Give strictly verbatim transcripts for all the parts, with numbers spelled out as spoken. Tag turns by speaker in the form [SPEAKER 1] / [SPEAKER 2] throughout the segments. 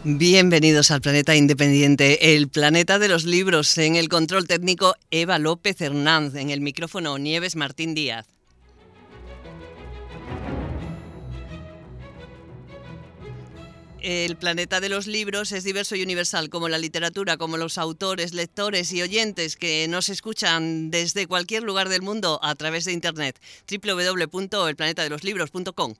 [SPEAKER 1] Bienvenidos al Planeta Independiente, el planeta de los libros. En el control técnico, Eva López Hernández. En el micrófono, Nieves Martín Díaz. El planeta de los libros es diverso y universal, como la literatura, como los autores, lectores y oyentes que nos escuchan desde cualquier lugar del mundo a través de Internet. doble u doble u doble u punto el planeta de los libros punto com.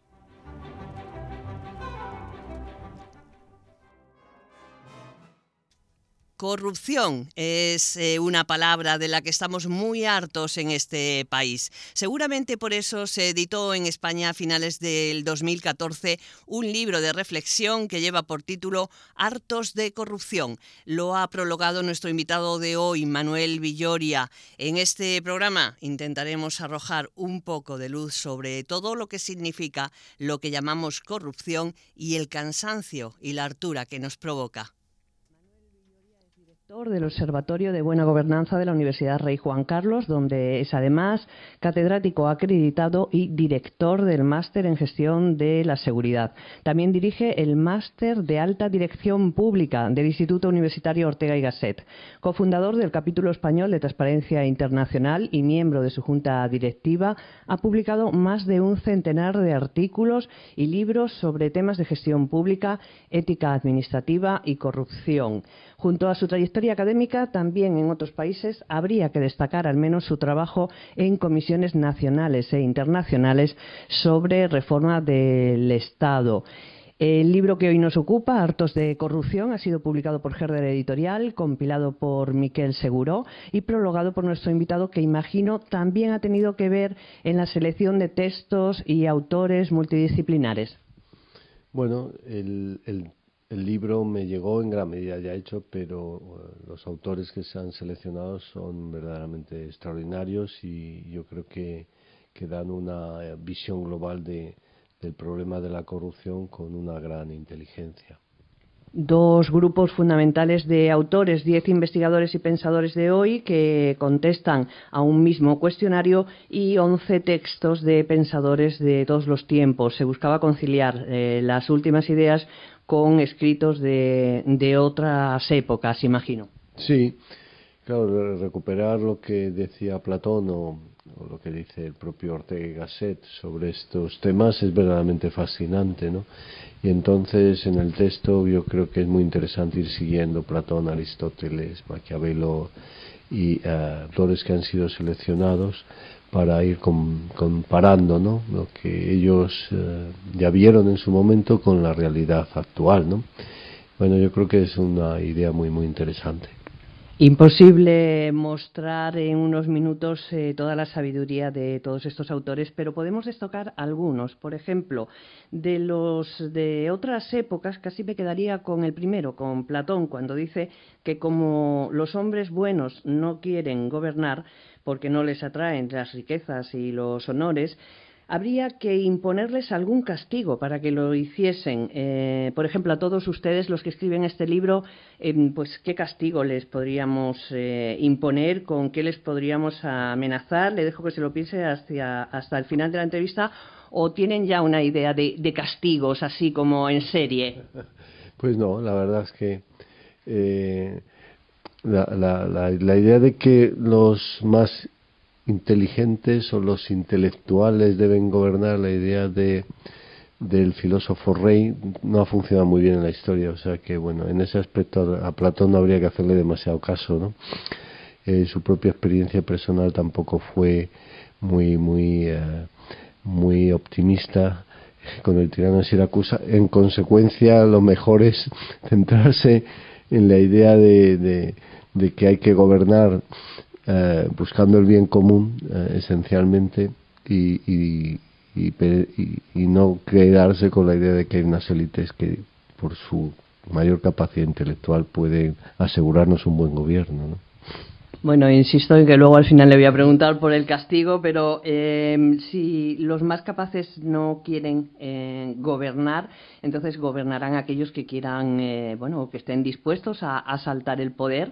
[SPEAKER 1] Corrupción es eh, una palabra de la que estamos muy hartos en este país. Seguramente por eso se editó en España a finales del dos mil catorce un libro de reflexión que lleva por título Hartos de corrupción. Lo ha prologado nuestro invitado de hoy, Manuel Villoria. En este programa intentaremos arrojar un poco de luz sobre todo lo que significa lo que llamamos corrupción y el cansancio y la hartura que nos provoca.
[SPEAKER 2] Del Observatorio de Buena Gobernanza de la Universidad Rey Juan Carlos, donde es además catedrático acreditado y director del Máster en Gestión de la Seguridad. También dirige el Máster de Alta Dirección Pública del Instituto Universitario Ortega y Gasset, cofundador del capítulo español de Transparencia Internacional y miembro de su junta directiva. Ha publicado más de un centenar de artículos y libros sobre temas de gestión pública, ética administrativa y corrupción. Junto a su trayectoria académica, también en otros países habría que destacar al menos su trabajo en comisiones nacionales e internacionales sobre reforma del Estado. El libro que hoy nos ocupa, Hartos de corrupción, ha sido publicado por Herder Editorial, compilado por Miquel Seguró y prologado por nuestro invitado, que imagino también ha tenido que ver en la selección de textos y autores multidisciplinares.
[SPEAKER 3] Bueno, el... el... El libro me llegó en gran medida ya hecho, pero uh, los autores que se han seleccionado son verdaderamente extraordinarios y yo creo que, que dan una visión global de, del problema de la corrupción con una gran inteligencia.
[SPEAKER 2] Dos grupos fundamentales de autores, diez investigadores y pensadores de hoy que contestan a un mismo cuestionario y once textos de pensadores de todos los tiempos. Se buscaba conciliar eh, las últimas ideas con escritos de, de otras épocas, imagino.
[SPEAKER 3] Sí, claro, recuperar lo que decía Platón o, o lo que dice el propio Ortega y Gasset sobre estos temas es verdaderamente fascinante, ¿no? Y entonces en el texto yo creo que es muy interesante ir siguiendo Platón, Aristóteles, Maquiavelo y uh, autores que han sido seleccionados para ir com- comparando, ¿no?, lo que ellos uh, ya vieron en su momento con la realidad actual, ¿no? Bueno, yo creo que es una idea muy muy interesante.
[SPEAKER 2] Imposible mostrar en unos minutos eh, toda la sabiduría de todos estos autores, pero podemos destacar algunos. Por ejemplo, de los de otras épocas, casi me quedaría con el primero, con Platón, cuando dice que como los hombres buenos no quieren gobernar porque no les atraen las riquezas y los honores, habría que imponerles algún castigo para que lo hiciesen. Eh, por ejemplo, a todos ustedes, los que escriben este libro, eh, pues ¿qué castigo les podríamos eh, imponer? ¿Con qué les podríamos amenazar? Le dejo que se lo piense hacia, hasta el final de la entrevista. ¿O tienen ya una idea de, de castigos, así como en serie?
[SPEAKER 3] Pues no, la verdad es que eh, la, la, la, la idea de que los más inteligentes o los intelectuales deben gobernar, la idea de del filósofo rey no ha funcionado muy bien en la historia, o sea que bueno, en ese aspecto a Platón no habría que hacerle demasiado caso, ¿no? Eh, su propia experiencia personal tampoco fue muy muy uh, muy optimista con el tirano de Siracusa. En consecuencia, lo mejor es centrarse en la idea de, de, de que hay que gobernar Eh, buscando el bien común eh, esencialmente y, y, y, y, y no quedarse con la idea de que hay unas élites que por su mayor capacidad intelectual pueden asegurarnos un buen gobierno, ¿no?
[SPEAKER 2] Bueno, insisto en que luego al final le voy a preguntar por el castigo, pero eh, si los más capaces no quieren eh, gobernar, entonces gobernarán aquellos que quieran, eh, bueno, que estén dispuestos a asaltar el poder,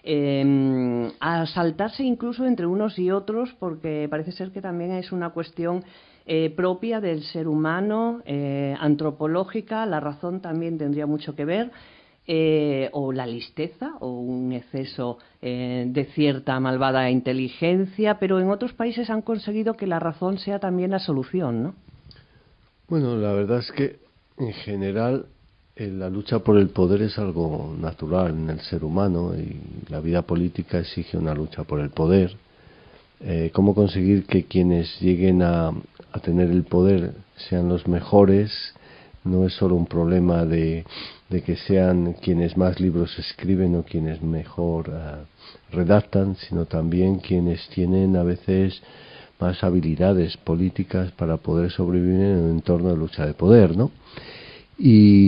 [SPEAKER 2] eh, a asaltarse incluso entre unos y otros, porque parece ser que también es una cuestión eh, propia del ser humano, eh, antropológica. La razón también tendría mucho que ver. eh, o la listeza o un exceso eh, de cierta malvada inteligencia, pero en otros países han conseguido que la razón sea también la solución, ¿no?
[SPEAKER 3] Bueno, la verdad es que en general eh, la lucha por el poder es algo natural en el ser humano y la vida política exige una lucha por el poder. Eh, ¿Cómo conseguir que quienes lleguen a, a tener el poder sean los mejores? No es solo un problema de, de que sean quienes más libros escriben o quienes mejor uh, redactan, sino también quienes tienen a veces más habilidades políticas para poder sobrevivir en un entorno de lucha de poder, ¿no? Y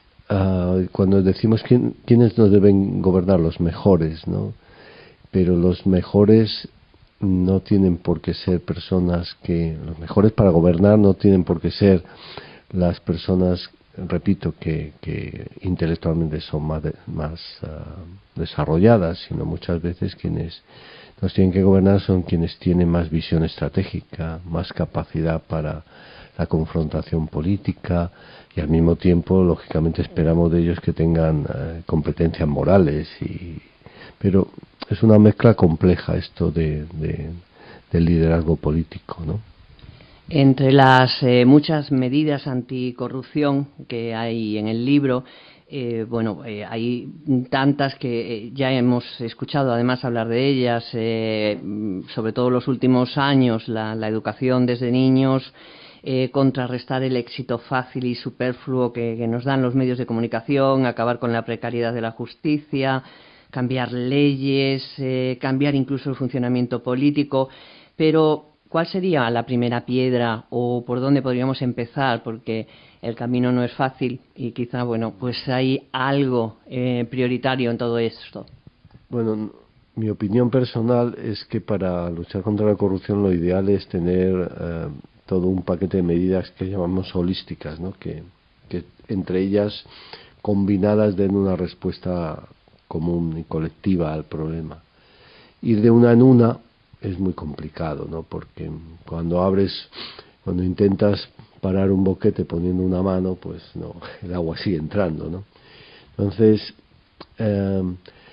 [SPEAKER 3] uh, cuando decimos quién, quiénes nos deben gobernar, los mejores, ¿no? Pero los mejores no tienen por qué ser personas que... Los mejores para gobernar no tienen por qué ser las personas, repito, que, que intelectualmente son más, de, más uh, desarrolladas, sino muchas veces quienes nos tienen que gobernar son quienes tienen más visión estratégica, más capacidad para la confrontación política y al mismo tiempo, lógicamente, esperamos de ellos que tengan uh, competencias morales. Y, pero es una mezcla compleja esto de, de, del liderazgo político, ¿no?
[SPEAKER 2] Entre las eh, muchas medidas anticorrupción que hay en el libro, eh, bueno, eh, hay tantas que eh, ya hemos escuchado además hablar de ellas, eh, sobre todo en los últimos años, la, la educación desde niños, eh, contrarrestar el éxito fácil y superfluo que, que nos dan los medios de comunicación, acabar con la precariedad de la justicia, cambiar leyes, eh, cambiar incluso el funcionamiento político, pero ¿cuál sería la primera piedra o por dónde podríamos empezar? Porque el camino no es fácil y quizá, bueno, pues hay algo eh, prioritario en todo esto.
[SPEAKER 3] Bueno, mi opinión personal es que para luchar contra la corrupción lo ideal es tener eh, todo un paquete de medidas que llamamos holísticas, ¿no? Que, que entre ellas combinadas den una respuesta común y colectiva al problema. Ir de una en una es muy complicado, ¿no? Porque cuando abres, cuando intentas parar un boquete poniendo una mano, pues no, el agua sigue entrando, ¿no? Entonces, eh,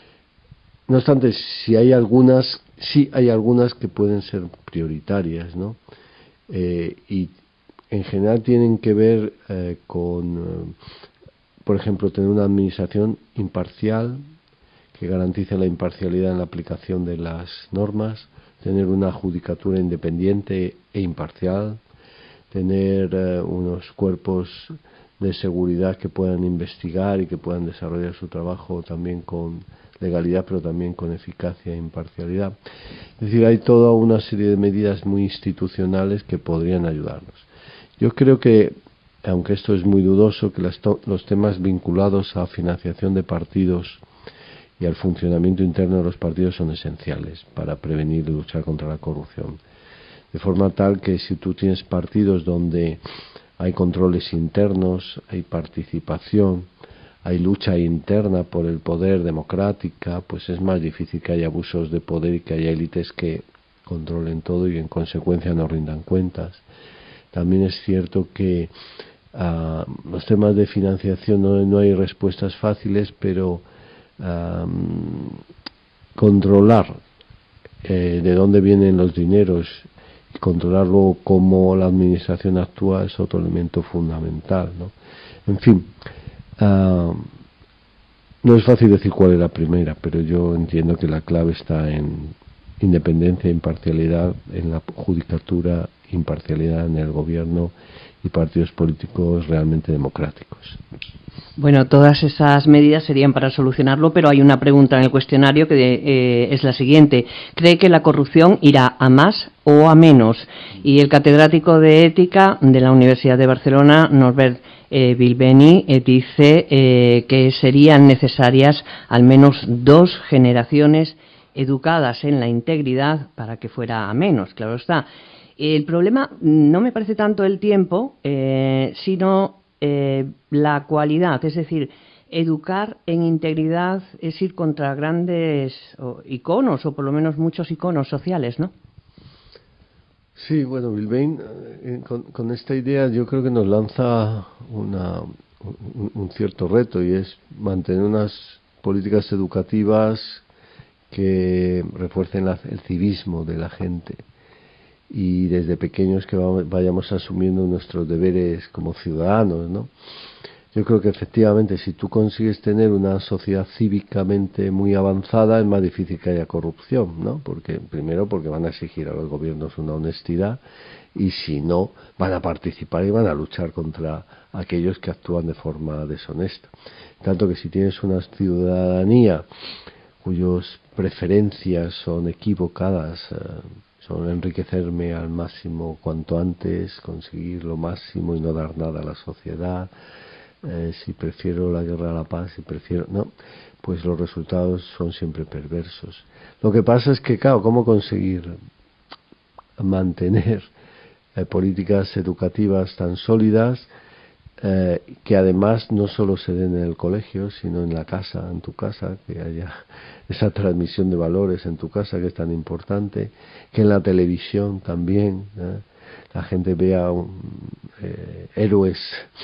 [SPEAKER 3] no obstante, si hay algunas, sí hay algunas que pueden ser prioritarias, ¿no? Eh, y en general tienen que ver eh, con, eh, por ejemplo, tener una administración imparcial que garantice la imparcialidad en la aplicación de las normas, tener una judicatura independiente e imparcial, tener eh, unos cuerpos de seguridad que puedan investigar y que puedan desarrollar su trabajo también con legalidad, pero también con eficacia e imparcialidad. Es decir, hay toda una serie de medidas muy institucionales que podrían ayudarnos. Yo creo que, aunque esto es muy dudoso, que las to- los temas vinculados a financiación de partidos y al funcionamiento interno de los partidos son esenciales para prevenir y luchar contra la corrupción. De forma tal que si tú tienes partidos donde hay controles internos, hay participación, hay lucha interna por el poder democrática, pues es más difícil que haya abusos de poder y que haya élites que controlen todo y en consecuencia no rindan cuentas. También es cierto que uh, los temas de financiación no, no hay respuestas fáciles, pero Um, controlar eh, de dónde vienen los dineros y controlar luego cómo la administración actúa es otro elemento fundamental, ¿no? En fin, uh, no es fácil decir cuál es la primera, pero yo entiendo que la clave está en independencia e imparcialidad en la judicatura, imparcialidad en el gobierno y partidos políticos realmente democráticos.
[SPEAKER 2] Bueno, todas esas medidas serían para solucionarlo, pero hay una pregunta en el cuestionario que eh, es la siguiente. ¿Cree que la corrupción irá a más o a menos? Y el catedrático de Ética de la Universidad de Barcelona, Norbert eh, Bilbeni, eh, dice eh, que serían necesarias al menos dos generaciones educadas en la integridad para que fuera a menos, claro está. El problema no me parece tanto el tiempo, eh, sino eh, la cualidad, es decir, educar en integridad es ir contra grandes o, iconos, o por lo menos muchos iconos sociales, ¿no?
[SPEAKER 3] Sí, bueno, Bilbane, eh, con, con esta idea yo creo que nos lanza una, un, un cierto reto, y es mantener unas políticas educativas que refuercen la, el civismo de la gente, y desde pequeños que vamos, vayamos asumiendo nuestros deberes como ciudadanos, ¿no? Yo creo que efectivamente si tú consigues tener una sociedad cívicamente muy avanzada, es más difícil que haya corrupción, ¿no? Porque primero porque van a exigir a los gobiernos una honestidad, y si no, van a participar y van a luchar contra aquellos que actúan de forma deshonesta. Tanto que si tienes una ciudadanía cuyas preferencias son equivocadas, eh, son enriquecerme al máximo cuanto antes, conseguir lo máximo y no dar nada a la sociedad, eh, si prefiero la guerra a la paz, si prefiero... no, pues los resultados son siempre perversos. Lo que pasa es que, claro, ¿cómo conseguir mantener eh, políticas educativas tan sólidas eh, que además no solo se den en el colegio, sino en la casa, en tu casa, que haya esa transmisión de valores en tu casa, que es tan importante, que en la televisión también eh, la gente vea un, eh, héroes,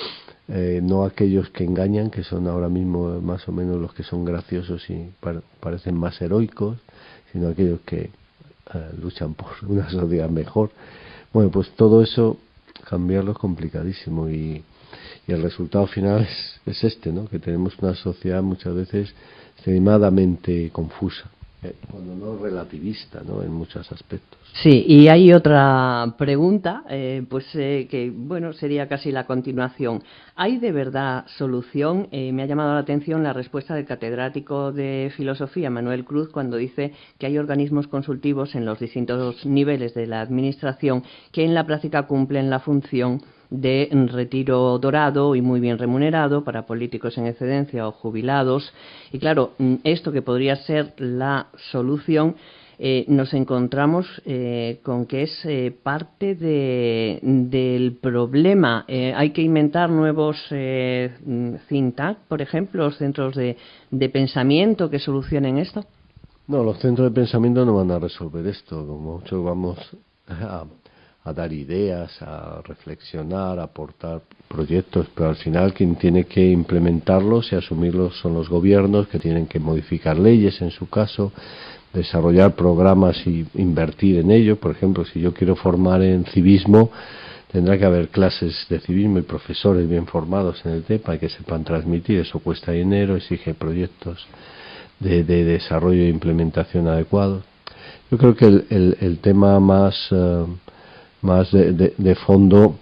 [SPEAKER 3] eh, no aquellos que engañan, que son ahora mismo más o menos los que son graciosos y par- parecen más heroicos, sino aquellos que eh, luchan por una sociedad mejor. Bueno, pues todo eso, cambiarlo es complicadísimo, y, y el resultado final es, es este, ¿no? Que tenemos una sociedad muchas veces extremadamente confusa, eh, cuando no relativista, ¿no? En muchos aspectos.
[SPEAKER 2] Sí, y hay otra pregunta, eh, pues eh, que, bueno, sería casi la continuación. ¿Hay de verdad solución? Eh, me ha llamado la atención la respuesta del catedrático de Filosofía, Manuel Cruz, cuando dice que hay organismos consultivos en los distintos niveles de la Administración que en la práctica cumplen la función de retiro dorado y muy bien remunerado para políticos en excedencia o jubilados. Y claro, esto que podría ser la solución, eh, nos encontramos eh, con que es eh, parte de, del problema. Eh, hay que inventar nuevos eh, think tank, por ejemplo, los centros de, de pensamiento que solucionen esto.
[SPEAKER 3] No, los centros de pensamiento no van a resolver esto. Como mucho vamos a, a dar ideas, a reflexionar, a aportar proyectos, pero al final quien tiene que implementarlos y asumirlos son los gobiernos, que tienen que modificar leyes en su caso, desarrollar programas y invertir en ello. Por ejemplo, si yo quiero formar en civismo, tendrá que haber clases de civismo y profesores bien formados en el tema y que sepan transmitir. Eso cuesta dinero, exige proyectos de, de desarrollo e implementación adecuados. Yo creo que el, el, el tema más, uh, más de, de, de fondo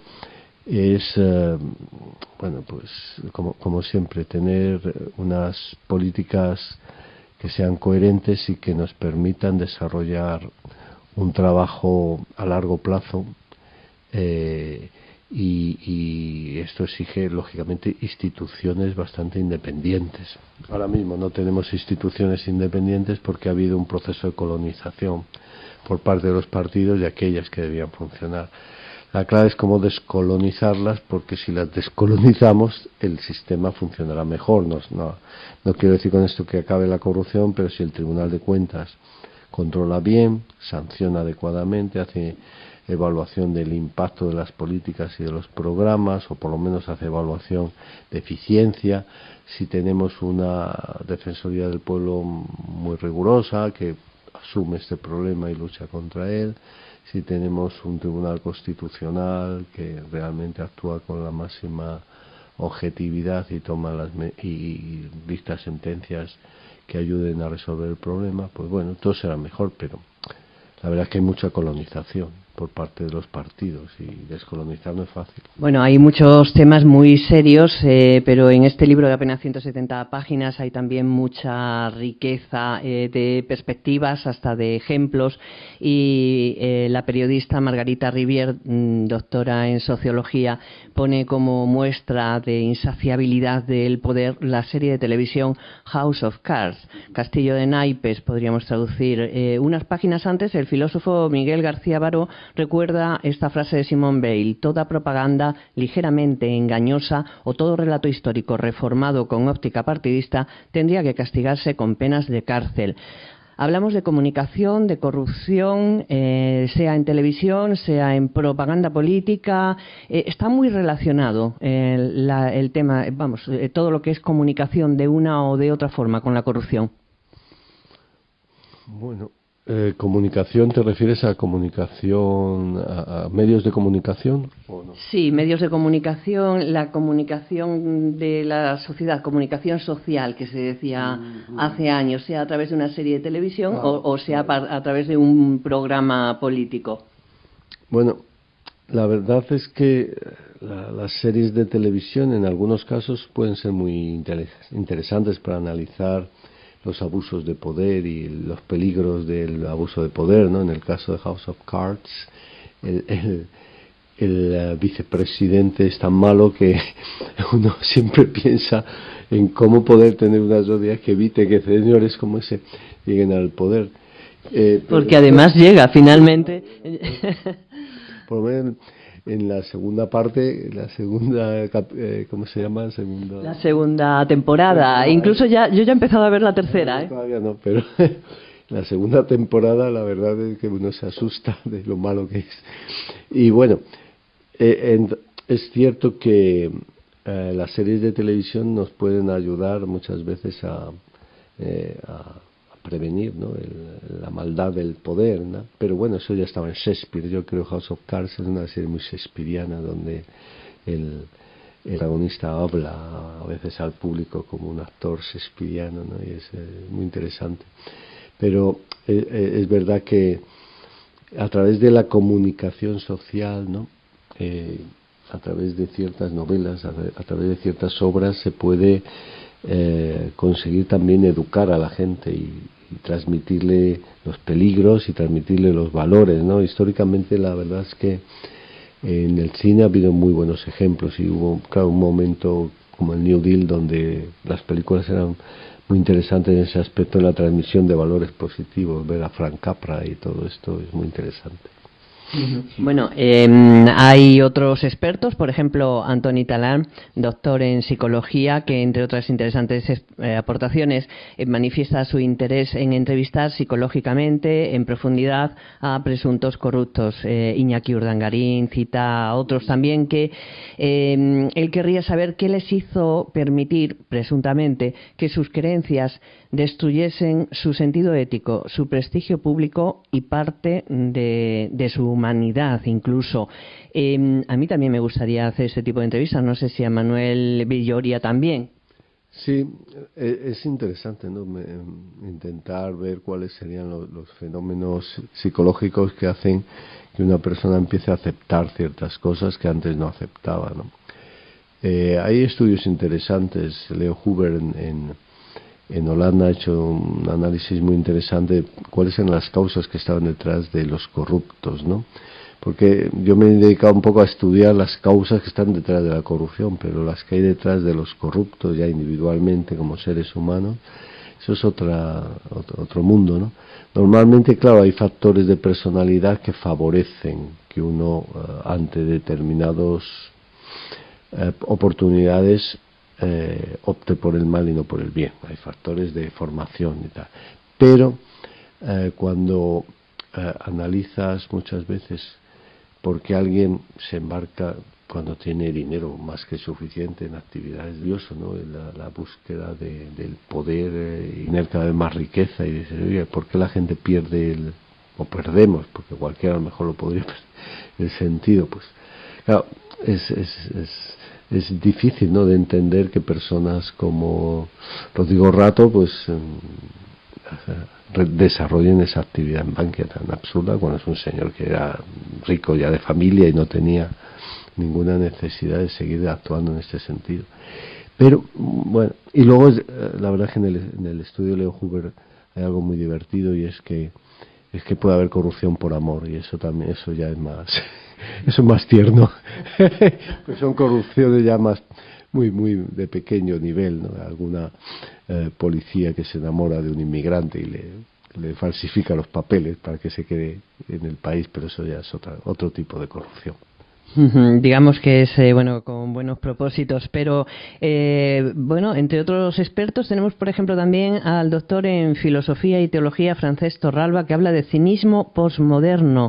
[SPEAKER 3] es, uh, bueno, pues como, como siempre, tener unas políticas que sean coherentes y que nos permitan desarrollar un trabajo a largo plazo, eh, y, y esto exige lógicamente instituciones bastante independientes. Ahora mismo no tenemos instituciones independientes porque ha habido un proceso de colonización por parte de los partidos de aquellas que debían funcionar. La clave es cómo descolonizarlas, porque si las descolonizamos el sistema funcionará mejor. No, no, no quiero decir con esto que acabe la corrupción, pero si el Tribunal de Cuentas controla bien, sanciona adecuadamente, hace evaluación del impacto de las políticas y de los programas, o por lo menos hace evaluación de eficiencia, si tenemos una Defensoría del Pueblo muy rigurosa que asume este problema y lucha contra él, si tenemos un Tribunal Constitucional que realmente actúa con la máxima objetividad y toma las me- y, y dicta sentencias que ayuden a resolver el problema, pues bueno, todo será mejor, pero la verdad es que hay mucha colonización por parte de los partidos y descolonizar no es fácil.
[SPEAKER 2] Bueno, hay muchos temas muy serios, eh, pero en este libro de apenas ciento setenta páginas hay también mucha riqueza eh, de perspectivas, hasta de ejemplos, y eh, la periodista Margarita Rivière, mmm, doctora en sociología, pone como muestra de insaciabilidad del poder la serie de televisión House of Cards, Castillo de Naipes, podríamos traducir. Eh, unas páginas antes, el filósofo Miguel García Baró recuerda esta frase de Simone Weil: toda propaganda ligeramente engañosa o todo relato histórico reformado con óptica partidista tendría que castigarse con penas de cárcel. hablamos de comunicación, de corrupción, eh, sea en televisión, sea en propaganda política. Eh, está muy relacionado eh, la, el tema, vamos, eh, todo lo que es comunicación de una o de otra forma con la corrupción.
[SPEAKER 3] Bueno, eh, comunicación, ¿te refieres a comunicación, a, a medios de comunicación o no?
[SPEAKER 2] Sí, medios de comunicación, la comunicación de la sociedad, comunicación social, que se decía mm-hmm. hace años, sea a través de una serie de televisión ah, o, o sea claro. a, a través de un programa político.
[SPEAKER 3] Bueno, la verdad es que la, las series de televisión en algunos casos pueden ser muy interes- interesantes para analizar los abusos de poder y los peligros del abuso de poder, ¿no? En el caso de House of Cards, el, el, el uh, vicepresidente es tan malo que uno siempre piensa en cómo poder tener una sociedad que evite que señores como ese lleguen al poder.
[SPEAKER 2] Eh, Porque además llega finalmente.
[SPEAKER 3] Por lo menos en la segunda parte, la segunda, eh, ¿cómo se llama? Segunda,
[SPEAKER 2] la segunda temporada. temporada. Incluso ya, yo ya he empezado a ver la tercera.
[SPEAKER 3] No,
[SPEAKER 2] ¿eh?
[SPEAKER 3] Todavía no, pero la segunda temporada la verdad es que uno se asusta de lo malo que es. Y bueno, eh, en, es cierto que eh, las series de televisión nos pueden ayudar muchas veces a, eh, a prevenir, ¿no? El, la maldad del poder, ¿no? Pero bueno, eso ya estaba en Shakespeare. Yo creo House of Cards es una serie muy shakespeariana donde el, el protagonista habla a veces al público como un actor shakespeariano, ¿no? Y es eh, muy interesante. Pero eh, es verdad que a través de la comunicación social, ¿no? Eh, a través de ciertas novelas, a, a través de ciertas obras se puede eh, conseguir también educar a la gente y, y transmitirle los peligros y transmitirle los valores, ¿no? Históricamente la verdad es que en el cine ha habido muy buenos ejemplos y hubo, claro, un momento como el New Deal donde las películas eran muy interesantes en ese aspecto de la transmisión de valores positivos. Ver a Frank Capra y todo esto es muy interesante.
[SPEAKER 2] Bueno, eh, hay otros expertos, por ejemplo, Antoni Talán, doctor en psicología, que entre otras interesantes eh, aportaciones eh, manifiesta su interés en entrevistar psicológicamente, en profundidad, a presuntos corruptos. Eh, Iñaki Urdangarín cita a otros también que eh, él querría saber qué les hizo permitir, presuntamente, que sus creencias destruyesen su sentido ético, su prestigio público y parte de, de su humanidad incluso. Eh, a mí también me gustaría hacer este tipo de entrevistas, no sé si a Manuel Villoria también.
[SPEAKER 3] Sí, es interesante, ¿no? Intentar ver cuáles serían los, los fenómenos psicológicos que hacen que una persona empiece a aceptar ciertas cosas que antes no aceptaba, ¿no? Eh, hay estudios interesantes. Leo Huber en, en En Holanda ha hecho un análisis muy interesante de cuáles eran las causas que estaban detrás de los corruptos, ¿no? Porque yo me he dedicado un poco a estudiar las causas que están detrás de la corrupción, pero las que hay detrás de los corruptos ya individualmente como seres humanos, eso es otra, otro, otro mundo, ¿no? Normalmente, claro, hay factores de personalidad que favorecen que uno uh, ante determinadas uh, oportunidades Eh, opte por el mal y no por el bien. Hay factores de formación y tal. Pero eh, cuando eh, analizas muchas veces por qué alguien se embarca cuando tiene dinero más que suficiente en actividades diosas, ¿no? La, la búsqueda de, del poder eh, y tener cada vez más riqueza, y dices, oye, ¿por qué la gente pierde el, o perdemos? Porque cualquiera a lo mejor lo podría perder el sentido, pues claro, es, es, es es difícil, ¿no?, de entender que personas como Rodrigo Rato pues eh, desarrollen esa actividad en Bankia tan absurda cuando es un señor que era rico ya de familia y no tenía ninguna necesidad de seguir actuando en este sentido. Pero bueno, y luego es, la verdad que en el, en el estudio de Leo Huber hay algo muy divertido, y es que es que puede haber corrupción por amor, y eso también, eso ya es más eso es más tierno. Pues son corrupciones ya más muy muy de pequeño nivel, ¿no? Alguna eh, policía que se enamora de un inmigrante y le, le falsifica los papeles para que se quede en el país, pero eso ya es otra, otro tipo de corrupción.
[SPEAKER 2] Digamos que es eh, bueno, con buenos propósitos, pero eh, bueno, entre otros expertos tenemos, por ejemplo, también al doctor en filosofía y teología Francesc Torralba, que habla de cinismo posmoderno.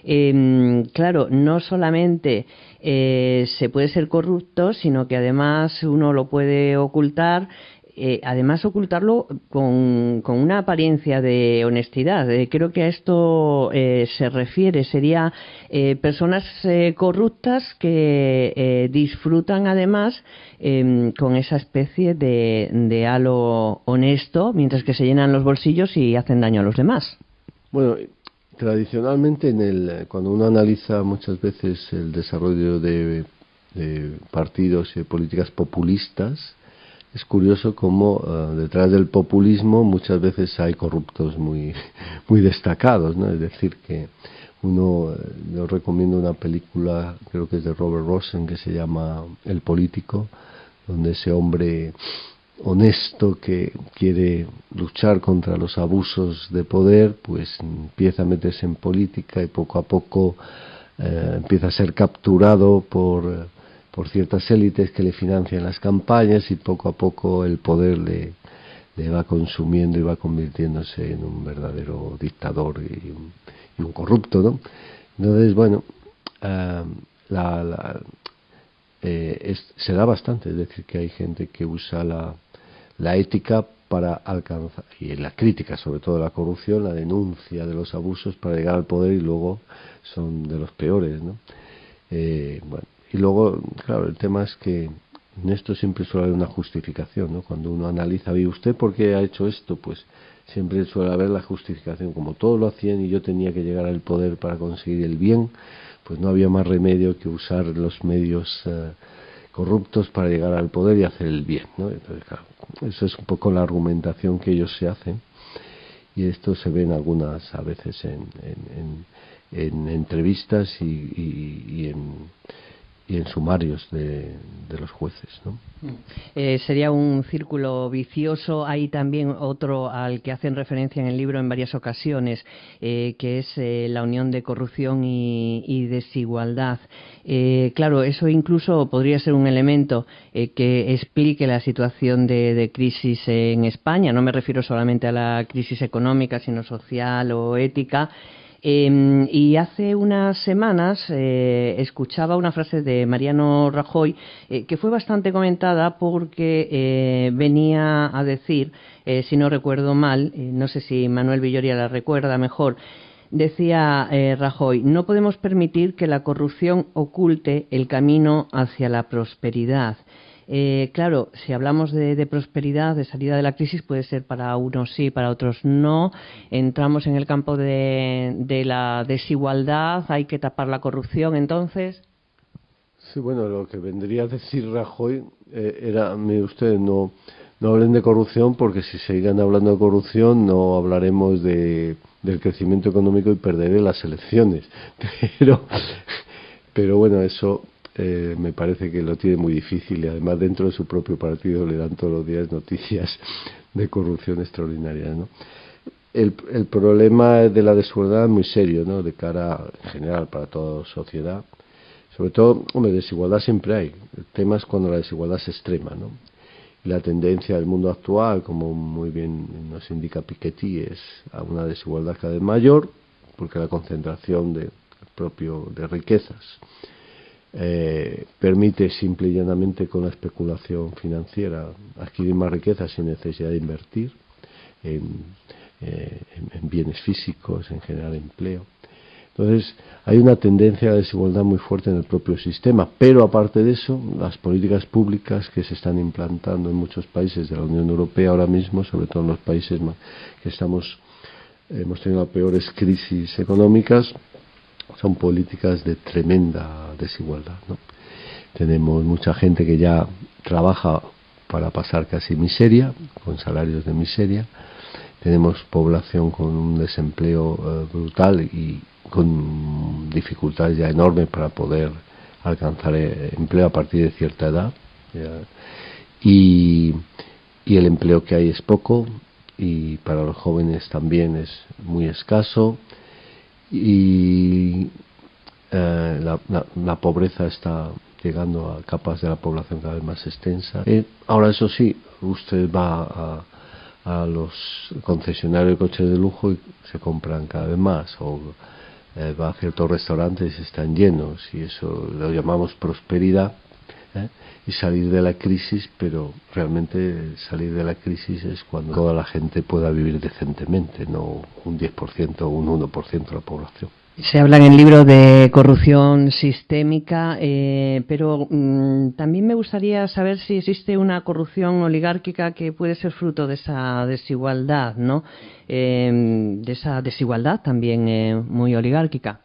[SPEAKER 2] Eh, claro, no solamente eh, se puede ser corrupto, sino que además uno lo puede ocultar. Eh, además, ocultarlo con, con una apariencia de honestidad. Eh, creo que a esto eh, se refiere. Sería eh, personas eh, corruptas que eh, disfrutan además eh, con esa especie de, de halo honesto, mientras que se llenan los bolsillos y hacen daño a los demás.
[SPEAKER 3] Bueno, tradicionalmente, en el, cuando uno analiza muchas veces el desarrollo de, de partidos y de políticas populistas, es curioso cómo uh, detrás del populismo muchas veces hay corruptos muy, muy destacados, ¿no? Es decir, que uno, yo recomiendo una película, creo que es de Robert Rosen, que se llama El Político, donde ese hombre honesto que quiere luchar contra los abusos de poder, pues empieza a meterse en política y poco a poco eh, empieza a ser capturado por... por ciertas élites que le financian las campañas y poco a poco el poder le, le va consumiendo y va convirtiéndose en un verdadero dictador y un, y un corrupto, ¿no? Entonces, bueno, uh, la, la, eh, es, se da bastante, es decir, que hay gente que usa la, la ética para alcanzar, y la crítica sobre todo de la corrupción, la denuncia de los abusos para llegar al poder, y luego son de los peores, ¿no? Eh, bueno, y luego, claro, el tema es que en esto siempre suele haber una justificación, ¿no? Cuando uno analiza, ¿y usted por qué ha hecho esto? Pues siempre suele haber la justificación. Como todos lo hacían y yo tenía que llegar al poder para conseguir el bien, pues no había más remedio que usar los medios uh, corruptos para llegar al poder y hacer el bien, ¿no? Entonces, claro, eso es un poco la argumentación que ellos se hacen, y esto se ve en algunas, a veces en, en, en, en entrevistas y, y, y en y en sumarios de, de los jueces, ¿no?
[SPEAKER 2] Eh, sería un círculo vicioso. Hay también otro al que hacen referencia en el libro en varias ocasiones, eh, que es eh, la unión de corrupción y, y desigualdad. Eh, claro, eso incluso podría ser un elemento eh, que explique la situación de, de crisis en España. No me refiero solamente a la crisis económica, sino social o ética. Eh, y hace unas semanas eh, escuchaba una frase de Mariano Rajoy eh, que fue bastante comentada porque eh, venía a decir, eh, si no recuerdo mal, eh, no sé si Manuel Villoria la recuerda mejor, decía eh, Rajoy: no podemos permitir que la corrupción oculte el camino hacia la prosperidad. Eh, claro, si hablamos de, de prosperidad, de salida de la crisis, puede ser para unos sí, para otros no. Entramos en el campo de, de la desigualdad, hay que tapar la corrupción, entonces.
[SPEAKER 3] Sí, bueno, lo que vendría a decir Rajoy eh, era, mire usted, no, no hablen de corrupción, porque si sigan hablando de corrupción no hablaremos de, del crecimiento económico y perderé las elecciones. Pero, pero bueno, eso... Eh, me parece que lo tiene muy difícil, y además dentro de su propio partido le dan todos los días noticias de corrupción extraordinarias, ¿no? El, el problema de la desigualdad es muy serio, ¿no? De cara en general para toda sociedad. Sobre todo, hombre, desigualdad siempre hay. El tema es cuando la desigualdad es extrema, ¿no? Y la tendencia del mundo actual, como muy bien nos indica Piketty, es a una desigualdad cada vez mayor, porque la concentración de propio de riquezas Eh, permite simple y llanamente con la especulación financiera adquirir más riqueza sin necesidad de invertir en, eh, en, en bienes físicos, en generar empleo. Entonces hay una tendencia a la desigualdad muy fuerte en el propio sistema, pero aparte de eso, las políticas públicas que se están implantando en muchos países de la Unión Europea ahora mismo, sobre todo en los países que estamos hemos tenido las peores crisis económicas, son políticas de tremenda desigualdad, ¿no? Tenemos mucha gente que ya trabaja para pasar casi miseria, con salarios de miseria. Tenemos población con un desempleo eh, brutal y con dificultades ya enormes para poder alcanzar eh, empleo a partir de cierta edad. Ya. Y, y el empleo que hay es poco, y para los jóvenes también es muy escaso. Y eh, la, la, la pobreza está llegando a capas de la población cada vez más extensas. Eh, ahora, eso sí, usted va a, a los concesionarios de coches de lujo y se compran cada vez más, o eh, va a ciertos restaurantes y están llenos, y eso lo llamamos prosperidad, ¿eh? Y salir de la crisis, pero realmente salir de la crisis es cuando toda la gente pueda vivir decentemente, no un diez por ciento o un uno por ciento de la población.
[SPEAKER 2] Se habla en el libro de corrupción sistémica, eh, pero mmm, también me gustaría saber si existe una corrupción oligárquica que puede ser fruto de esa desigualdad, ¿no? Eh, de esa desigualdad también eh, muy oligárquica.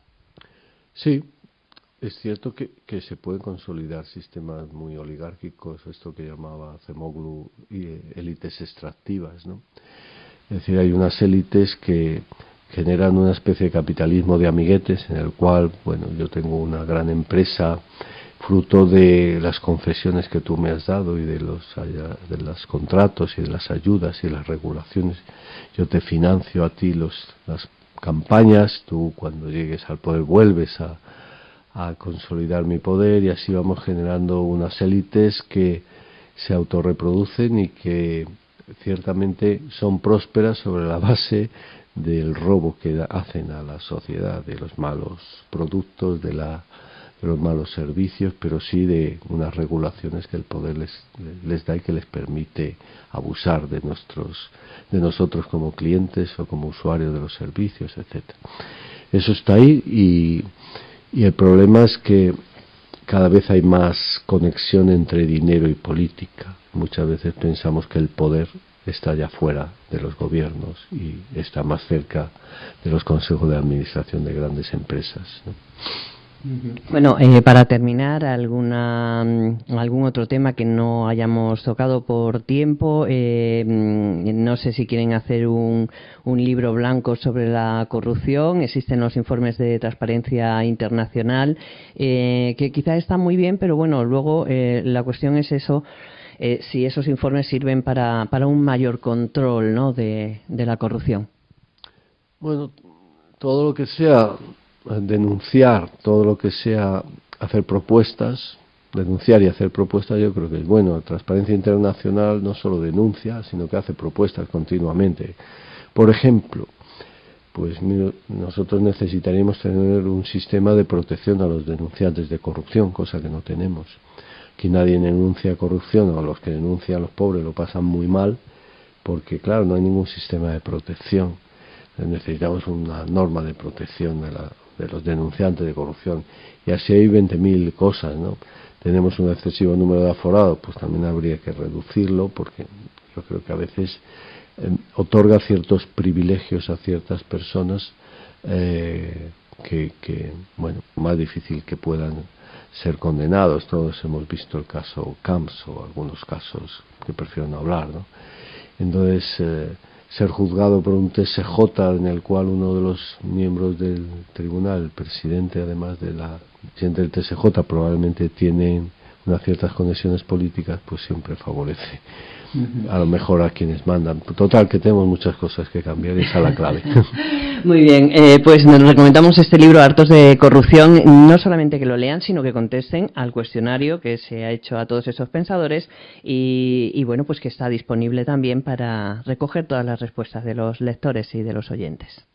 [SPEAKER 3] Sí, es cierto que, que se pueden consolidar sistemas muy oligárquicos, esto que llamaba Acemoglu y élites extractivas, ¿no? Es decir, hay unas élites que generan una especie de capitalismo de amiguetes en el cual, bueno, yo tengo una gran empresa fruto de las concesiones que tú me has dado y de los de los contratos y de las ayudas y de las regulaciones. Yo te financio a ti los las campañas, tú cuando llegues al poder vuelves a, a consolidar mi poder, y así vamos generando unas élites que se autorreproducen y que ciertamente son prósperas sobre la base del robo que hacen a la sociedad, de los malos productos, de, la, de los malos servicios, pero sí de unas regulaciones que el poder les, les da y que les permite abusar de nuestros, de nosotros como clientes o como usuarios de los servicios, etcétera. Eso está ahí, y, y el problema es que cada vez hay más conexión entre dinero y política. Muchas veces pensamos que el poder está allá fuera de los gobiernos y está más cerca de los consejos de administración de grandes empresas, ¿no?
[SPEAKER 2] Bueno, eh, para terminar, alguna algún otro tema que no hayamos tocado por tiempo. Eh, no sé si quieren hacer un, un libro blanco sobre la corrupción. Existen los informes de Transparencia Internacional, eh, que quizá están muy bien, pero bueno, luego eh, la cuestión es eso. Eh, si esos informes sirven para, para un mayor control, ¿no?, de, de la corrupción.
[SPEAKER 3] Bueno, todo lo que sea denunciar, todo lo que sea hacer propuestas, denunciar y hacer propuestas, yo creo que es bueno. Transparencia Internacional no solo denuncia, sino que hace propuestas continuamente. Por ejemplo, pues nosotros necesitaríamos tener un sistema de protección a los denunciantes de corrupción, cosa que no tenemos. Aquí nadie denuncia corrupción, o los que denuncian, los pobres, lo pasan muy mal, porque claro, no hay ningún sistema de protección. Necesitamos una norma de protección de, la, de los denunciantes de corrupción, y así hay veinte mil cosas, ¿no? Tenemos un excesivo número de aforados, pues también habría que reducirlo, porque yo creo que a veces eh, otorga ciertos privilegios a ciertas personas eh, que, que, bueno, más difícil que puedan ser condenados. Todos hemos visto el caso Camps o algunos casos que prefiero no hablar, ¿no? Entonces, eh, ser juzgado por un T S J en el cual uno de los miembros del tribunal, el presidente además de la presidente del T S J, probablemente tiene unas ciertas conexiones políticas, pues siempre favorece a lo mejor a quienes mandan. Total, que tenemos muchas cosas que cambiar, y esa es la clave.
[SPEAKER 2] Muy bien, eh, pues nos recomendamos este libro, Hartos de Corrupción. No solamente que lo lean, sino que contesten al cuestionario que se ha hecho a todos esos pensadores, y, y bueno, pues que está disponible también para recoger todas las respuestas de los lectores y de los oyentes.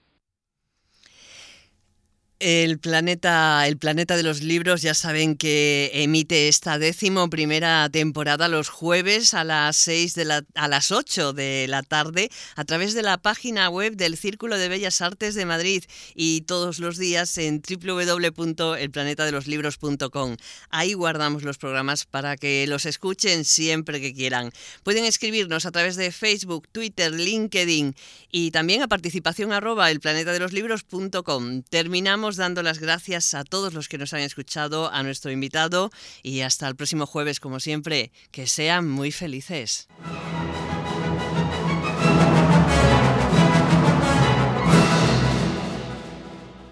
[SPEAKER 1] El planeta, el planeta de los libros, ya saben que emite esta décimo primera temporada los jueves a las seis de la, a las ocho de la tarde a través de la página web del Círculo de Bellas Artes de Madrid, y todos los días en doble u doble u doble u punto el planeta de los libros punto com. Ahí guardamos los programas para que los escuchen siempre que quieran. Pueden escribirnos a través de Facebook, Twitter, LinkedIn, y también a participación arroba el planeta de los libros punto com. Terminamos dando las gracias a todos los que nos han escuchado, a nuestro invitado, y hasta el próximo jueves, como siempre. Que sean muy felices.